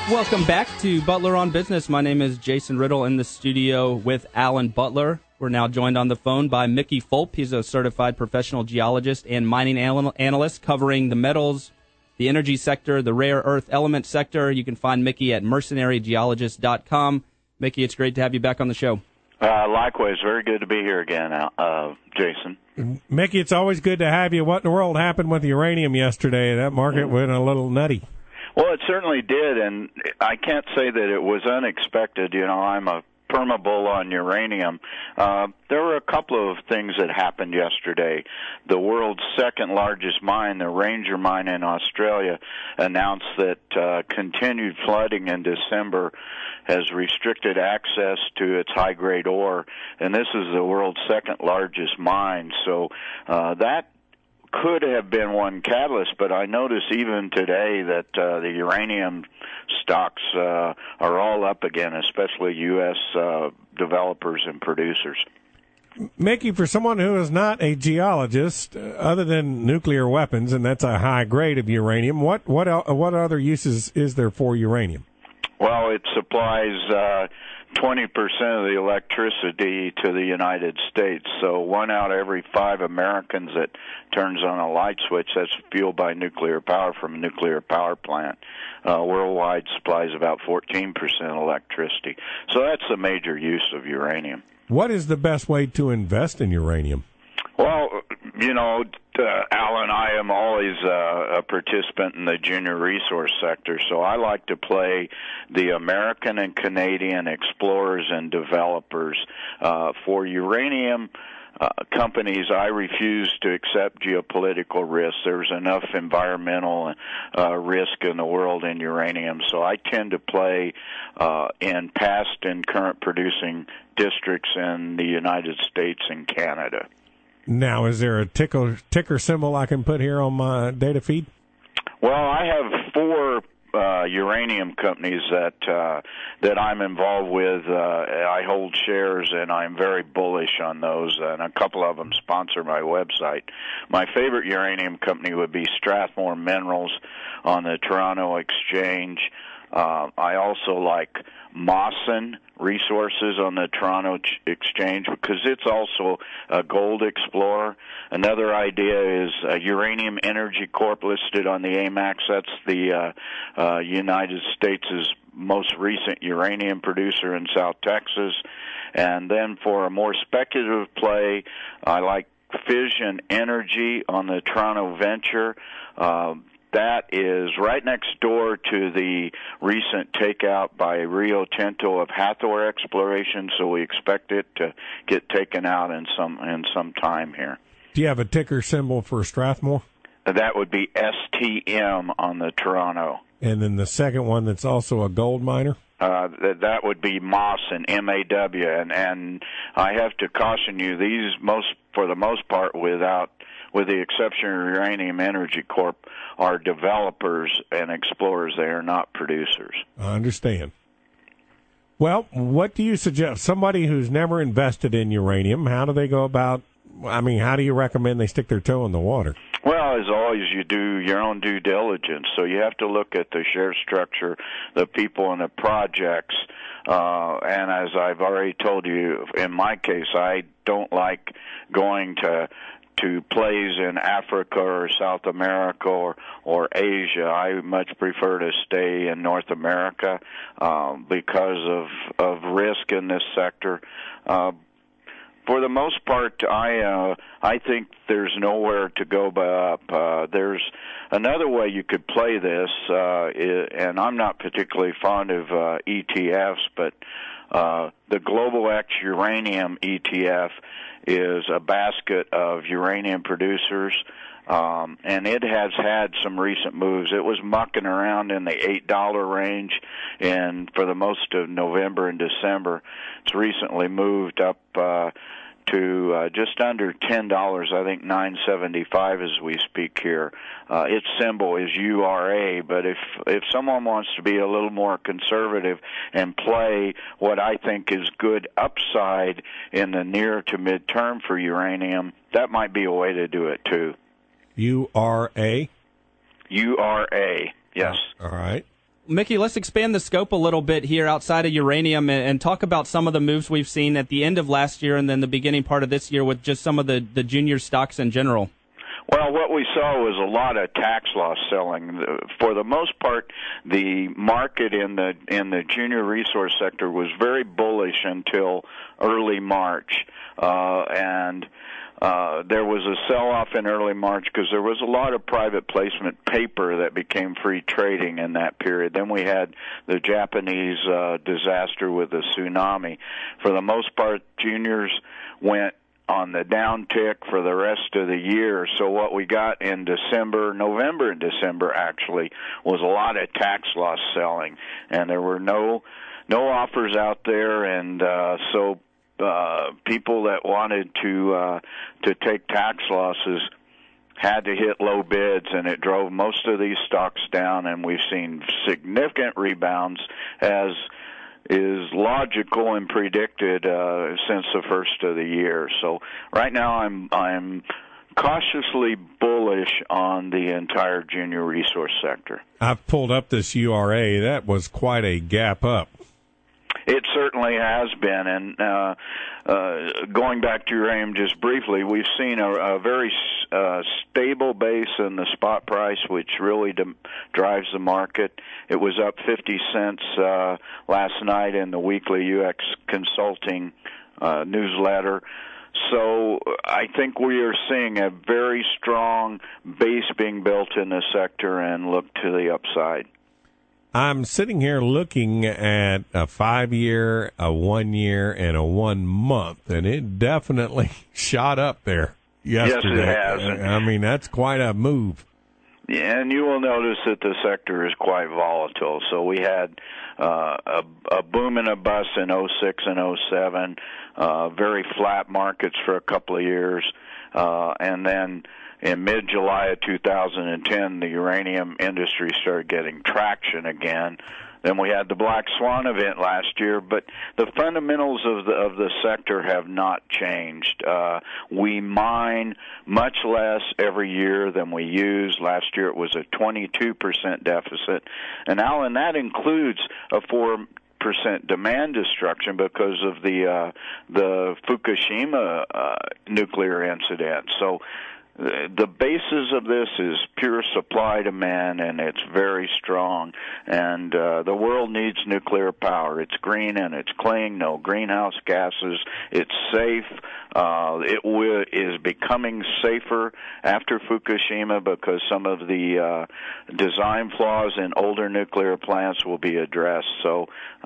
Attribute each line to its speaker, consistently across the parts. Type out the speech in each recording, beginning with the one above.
Speaker 1: Welcome back to Butler on Business. My name is Jason Riddle in the studio with Alan Butler. We're now joined on the phone by Mickey Fulp. He's a certified professional geologist and mining analyst covering the metals, the energy sector, the rare earth element sector. You can find Mickey at mercenarygeologist.com. Mickey, it's great to have you back on the show.
Speaker 2: Likewise, very good to be here again, Jason.
Speaker 3: Mickey, it's always good to have you. What in the world happened with uranium yesterday? That market went a little nutty.
Speaker 2: Well, it certainly did, and I can't say that it was unexpected. You know, I'm a permabull on uranium. There were a couple of things that happened yesterday. The world's second largest mine, the Ranger mine in Australia, announced that continued flooding in December has restricted access to its high-grade ore, and this is the world's second largest mine. So that could have been one catalyst, but I notice even today that the uranium stocks are all up again, especially U.S. Developers and producers.
Speaker 3: Mickey, for someone who is not a geologist, other than nuclear weapons, and that's a high grade of uranium, what other uses is there for uranium?
Speaker 2: Well, it supplies 20% of the electricity to the United States. So 1 out of every 5 Americans that turns on a light switch, that's fueled by nuclear power from a nuclear power plant. Worldwide supplies about 14% electricity. So that's the major use of uranium.
Speaker 3: What is the best way to invest in uranium?
Speaker 2: Well, you know, Alan, I am always a participant in the junior resource sector, so I like to play the American and Canadian explorers and developers. For uranium companies, I refuse to accept geopolitical risks. There's enough environmental risk in the world in uranium, so I tend to play in past and current producing districts in the United States and Canada.
Speaker 3: Now, is there a ticker symbol I can put here on my data feed?
Speaker 2: Well, I have 4 uranium companies that I'm involved with. I hold shares, and I'm very bullish on those, and a couple of them sponsor my website. My favorite uranium company would be Strathmore Minerals on the Toronto Exchange. I also like Mawson Resources on the Toronto Exchange because it's also a gold explorer. Another idea is Uranium Energy Corp listed on the AMAX. That's the United States' most recent uranium producer in South Texas. And then for a more speculative play, I like Fission Energy on the Toronto Venture. That is right next door to the recent takeout by Rio Tinto of Hathor Exploration, so we expect it to get taken out in some time here.
Speaker 3: Do you have a ticker symbol for Strathmore?
Speaker 2: That would be STM on the Toronto.
Speaker 3: And then the second one that's also a gold miner?
Speaker 2: That would be Mawson, M-A-W, and I have to caution you, these for the most part, with the exception of Uranium Energy Corp, are developers and explorers. They are not producers.
Speaker 3: I understand. Well, what do you suggest? Somebody who's never invested in uranium, how do they go about, how do you recommend they stick their toe in the water?
Speaker 2: Well, as always, you do your own due diligence. So you have to look at the share structure, the people and the projects. And as I've already told you, in my case, I don't like going to plays in Africa or South America or Asia. I much prefer to stay in North America because of risk in this sector. For the most part, I think there's nowhere to go but up. There's another way you could play this, and I'm not particularly fond of ETFs, but the Global X Uranium ETF is a basket of uranium producers, and it has had some recent moves. It was mucking around in the $8 range for the most of November and December. It's recently moved up to just under $10, I think $9.75 as we speak here. Its symbol is URA, but if someone wants to be a little more conservative and play what I think is good upside in the near to midterm for uranium, that might be a way to do it too.
Speaker 3: URA?
Speaker 2: URA, yes.
Speaker 3: All right.
Speaker 1: Mickey, let's expand the scope a little bit here outside of uranium and talk about some of the moves we've seen at the end of last year and then the beginning part of this year with just some of the junior stocks in general.
Speaker 2: Well, what we saw was a lot of tax loss selling. For the most part, the market in the junior resource sector was very bullish until early March, and there was a sell-off in early March because there was a lot of private placement paper that became free trading in that period. Then we had the Japanese disaster with the tsunami. For the most part, juniors went on the downtick for the rest of the year. So what we got in November and December actually, was a lot of tax loss selling, and there were no offers out there, and so people that wanted to take tax losses had to hit low bids, and it drove most of these stocks down, and we've seen significant rebounds as is logical and predicted since the first of the year. So right now I'm cautiously bullish on the entire junior resource sector.
Speaker 3: I've pulled up this URA. That was quite a gap up.
Speaker 2: It certainly has been, and going back to uranium just briefly, we've seen a very stable base in the spot price, which really drives the market. It was up 50 cents last night in the weekly UX Consulting newsletter. So I think we are seeing a very strong base being built in the sector and look to the upside.
Speaker 3: I'm sitting here looking at a 5-year, a 1-year, and a 1 month, and it definitely shot up there yesterday.
Speaker 2: Yes, it has.
Speaker 3: I mean, that's quite a move.
Speaker 2: Yeah, and you will notice that the sector is quite volatile. So we had a boom and a bust in 06 and 07, very flat markets for a couple of years, and then in mid-July of 2010, the uranium industry started getting traction again. Then we had the Black Swan event last year, but the fundamentals of the sector have not changed. We mine much less every year than we use. Last year it was a 22% deficit. And Alan, that includes a 4% demand destruction because of the Fukushima nuclear incident. So the basis of this is pure supply demand, and it's very strong. And the world needs nuclear power. It's green and it's clean, no greenhouse gases. It's safe. It is becoming safer after Fukushima because some of the design flaws in older nuclear plants will be addressed. So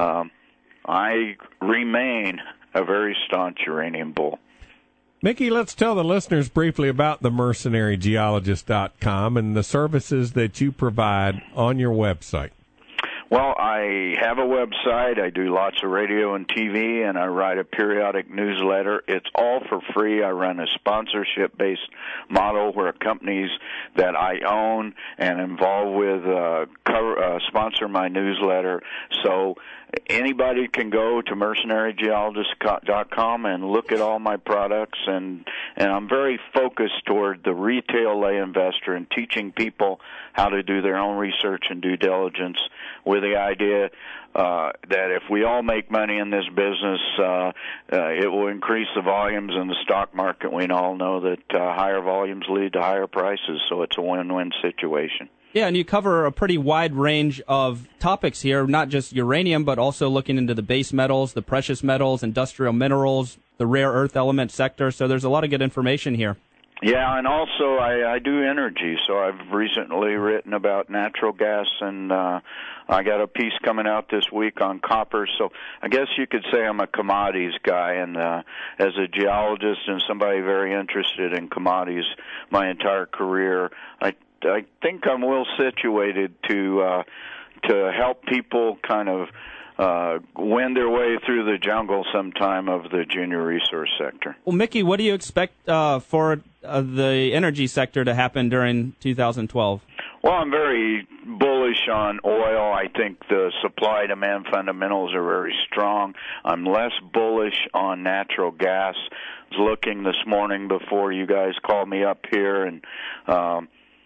Speaker 2: I remain a very staunch uranium bull.
Speaker 3: Mickey, let's tell the listeners briefly about the mercenarygeologist.com and the services that you provide on your website.
Speaker 2: Well, I have a website. I do lots of radio and TV, and I write a periodic newsletter. It's all for free. I run a sponsorship-based model where companies that I own and involved with sponsor my newsletter. So anybody can go to mercenarygeologist.com and look at all my products, and I'm very focused toward the retail lay investor and teaching people how to do their own research and due diligence with the idea that if we all make money in this business, it will increase the volumes in the stock market. We all know that higher volumes lead to higher prices, so it's a win-win situation.
Speaker 1: Yeah, and you cover a pretty wide range of topics here, not just uranium, but also looking into the base metals, the precious metals, industrial minerals, the rare earth element sector. So there's a lot of good information here.
Speaker 2: Yeah, and also I do energy, so I've recently written about natural gas, and I got a piece coming out this week on copper. So I guess you could say I'm a commodities guy, and as a geologist and somebody very interested in commodities my entire career, I think I'm well situated to help people kind of wend their way through the jungle sometime of the junior resource sector.
Speaker 1: Well, Mickey, what do you expect for the energy sector to happen during 2012?
Speaker 2: Well, I'm very bullish on oil. I think the supply-demand fundamentals are very strong. I'm less bullish on natural gas. I was looking this morning before you guys called me up here, and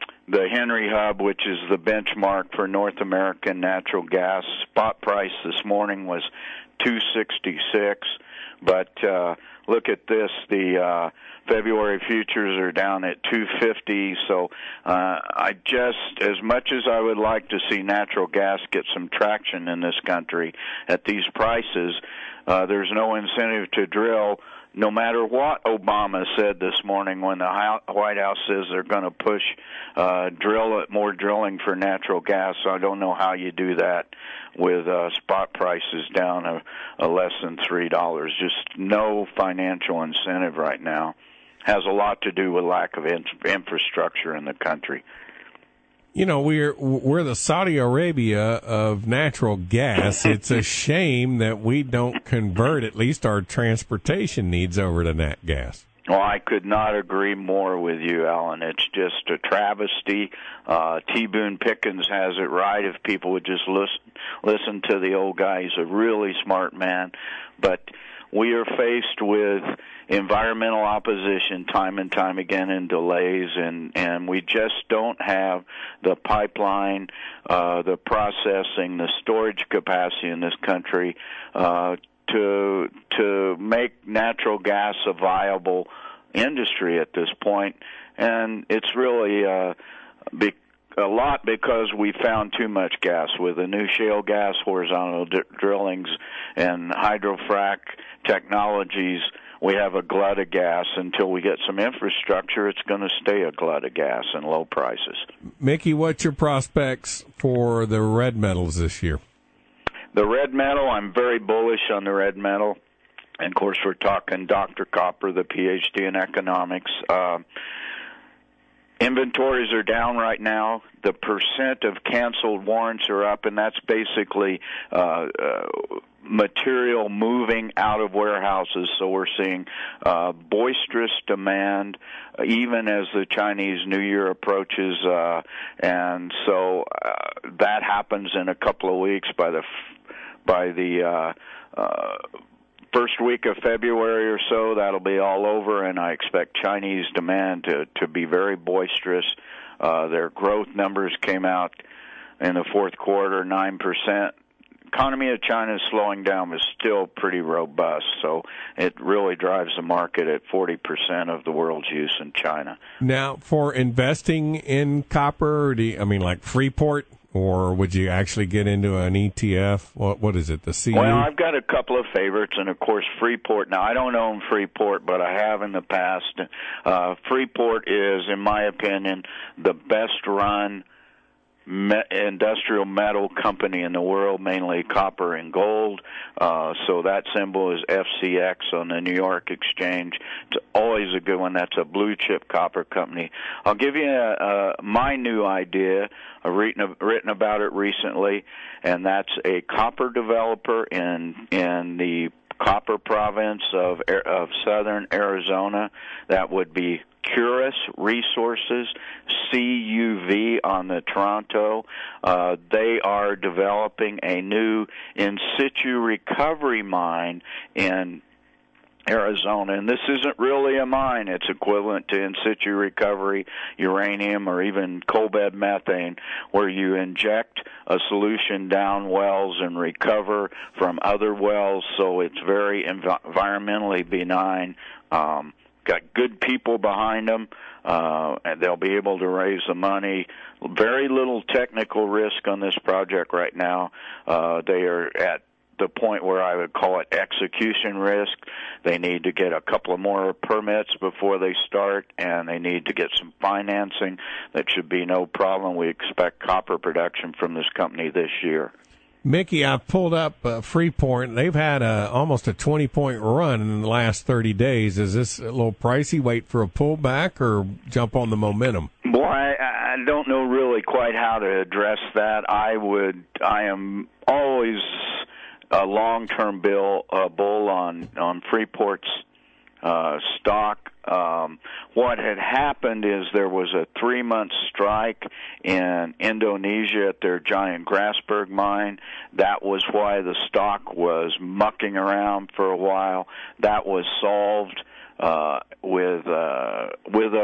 Speaker 2: the Henry Hub, which is the benchmark for North American natural gas, spot price this morning was $2.66. But look at this, the February futures are down at $2.50. So I just, as much as I would like to see natural gas get some traction in this country at these prices, there's no incentive to drill, no matter what Obama said this morning when the White House says they're going to push more drilling for natural gas. So I don't know how you do that with spot prices down less than $3. Just no financial incentive right now. Has a lot to do with lack of infrastructure in the country.
Speaker 3: You know, we're the Saudi Arabia of natural gas. It's a shame that we don't convert at least our transportation needs over to nat gas.
Speaker 2: Well, I could not agree more with you, Alan. It's just a travesty. T. Boone Pickens has it right. If people would just listen to the old guy, he's a really smart man. But we are faced with environmental opposition time and time again and delays, and we just don't have the pipeline, the processing, the storage capacity in this country to make natural gas a viable industry at this point. And it's really a lot because we found too much gas with the new shale gas, horizontal drillings, and hydrofrac technologies. We have a glut of gas. Until we get some infrastructure, it's going to stay a glut of gas and low prices.
Speaker 3: Mickey, what's your prospects for the red metals this year?
Speaker 2: The red metal, I'm very bullish on the red metal. And, of course, we're talking Dr. Copper, the Ph.D. in economics. Inventories are down right now. The percent of canceled warrants are up, and that's basically material moving out of warehouses. So we're seeing boisterous demand even as the Chinese New Year approaches, and so that happens in a couple of weeks. By the first week of February or so, that'll be all over, and I expect Chinese demand to be very boisterous. Their growth numbers came out in the fourth quarter, 9%. Economy of China is slowing down, but still pretty robust, so it really drives the market at 40% of the world's use in China.
Speaker 3: Now, for investing in copper, like Freeport, or would you actually get into an ETF? What is it, the CU?
Speaker 2: Well, I've got a couple of favorites, and, of course, Freeport. Now, I don't own Freeport, but I have in the past. Freeport is, in my opinion, the best-run industrial metal company in the world, mainly copper and gold. So that symbol is FCX on the New York Exchange. It's always a good one. That's a blue-chip copper company. I'll give you my new idea. I've written about it recently, and that's a copper developer in the copper province of southern Arizona. That would be Curis Resources, CUV on the Toronto. They are developing a new in situ recovery mine in Arizona, and this isn't really a mine. It's equivalent to in situ recovery, uranium, or even coal bed methane, where you inject a solution down wells and recover from other wells, so it's very environmentally benign. Got good people behind them, and they'll be able to raise the money. Very little technical risk on this project right now. They are at the point where I would call it execution risk. They need to get a couple of more permits before they start, and they need to get some financing. That should be no problem. We expect copper production from this company this year.
Speaker 3: Mickey, I've pulled up Freeport. They've had almost a 20-point run in the last 30 days. Is this a little pricey? Wait for a pullback or jump on the momentum?
Speaker 2: Boy, I don't know really quite how to address that. I am always a long-term bull on Freeport's stock. What had happened is there was a 3-month strike in Indonesia at their giant Grasberg mine. That was why the stock was mucking around for a while. That was solved with a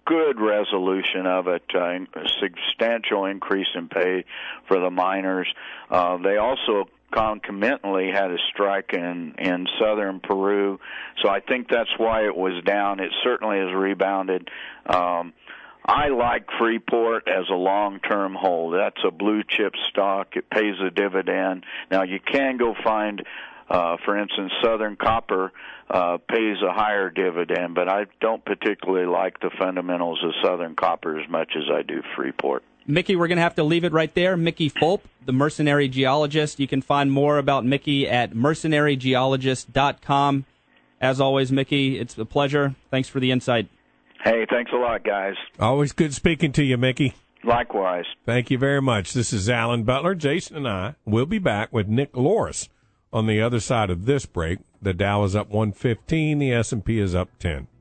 Speaker 2: good resolution of it, a substantial increase in pay for the miners. They also concomitantly had a strike in southern Peru, so I think that's why it was down. It certainly has rebounded. I like Freeport as a long-term hold. That's a blue-chip stock. It pays a dividend. Now, you can go find, for instance, Southern Copper pays a higher dividend, but I don't particularly like the fundamentals of Southern Copper as much as I do Freeport.
Speaker 1: Mickey, we're going to have to leave it right there. Mickey Fulp, the mercenary geologist. You can find more about Mickey at mercenarygeologist.com. As always, Mickey, it's a pleasure. Thanks for the insight.
Speaker 2: Hey, thanks a lot, guys.
Speaker 3: Always good speaking to you, Mickey.
Speaker 2: Likewise.
Speaker 3: Thank you very much. This is Alan Butler. Jason and I will be back with Nick Loris on the other side of this break. The Dow is up 115. The S&P is up 10.